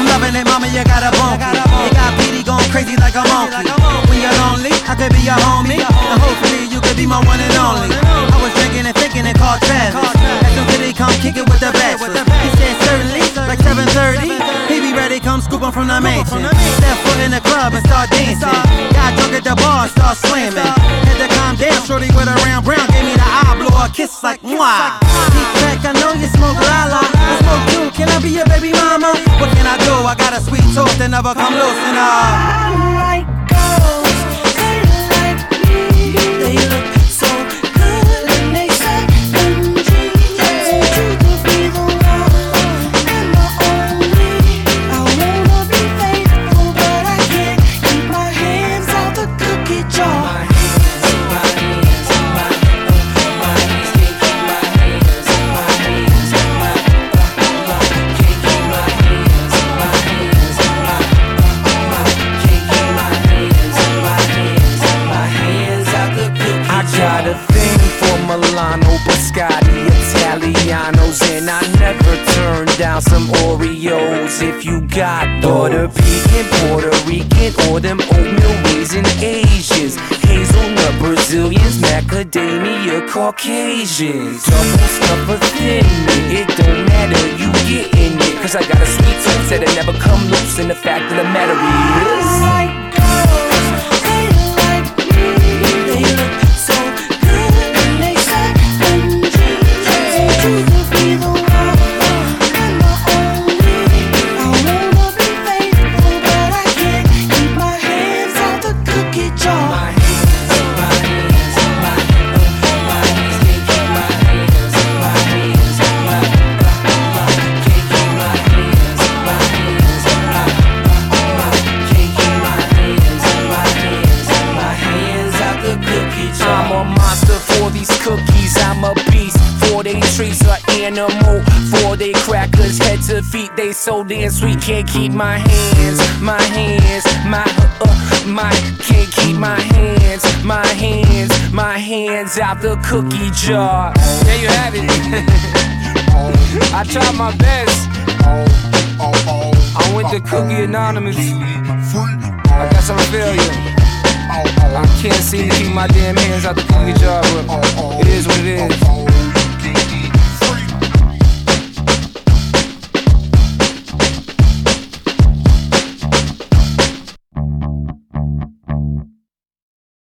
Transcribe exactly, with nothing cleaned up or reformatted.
I'm loving it, mama, you got a bonky. You got P D going crazy like a monkey. When you're lonely, I could be your homie, and hopefully you could be my one and only. I was drinking and thinking and called Travis. Asked him could he come kick it with the bachelors. He said certainly, like seven thirty. He be ready, come scoop him from the mansion. Step foot in the club and start dancing. Got drunk at the bar and start slamming. Had to calm down, shorty with a round brown gave me the eye, blow a kiss like mwah. Deep back, I know you smoke lala. I smoke too, can I be your baby mama? What can I do? I got a sweet tooth that never come loose and uh I like girls, they like me. They look so good and they say them dreams. You could be the one and the only. I wanna be faithful, but I can't keep my hands out the cookie jar. Milano, Biscotti, Italianos, and I never turn down some Oreos. If you got butter pecan, Puerto Rican, or them oatmeal raisin Asians, hazelnut Brazilians, macadamia Caucasians, double stuff or thin mint, it don't matter, you getting it. Cause I got a sweet tooth that'll never come loose, and the fact of the matter is I like girls, they like me. They look so good and they say them dreams. You could be the one and the only. I wanna be faithful, but I can't keep my hands out the cookie jar. My hands, my hands, my hands, my hands, can't keep my hands, my hands, my can't keep my hands, my hands, my can't keep my hands, my hands, my hands out the cookie jar. I'm a monster for these cookies, I'm a beast. For they trees are animal, for they crackers head to feet, they so damn sweet. Can't keep my hands, my hands, my uh, my can't keep my hands, my hands, my hands out the cookie jar. There you have it. I tried my best. I went to Cookie Anonymous. I got some failure. I can't seem to keep my damn hands out the cookie jar.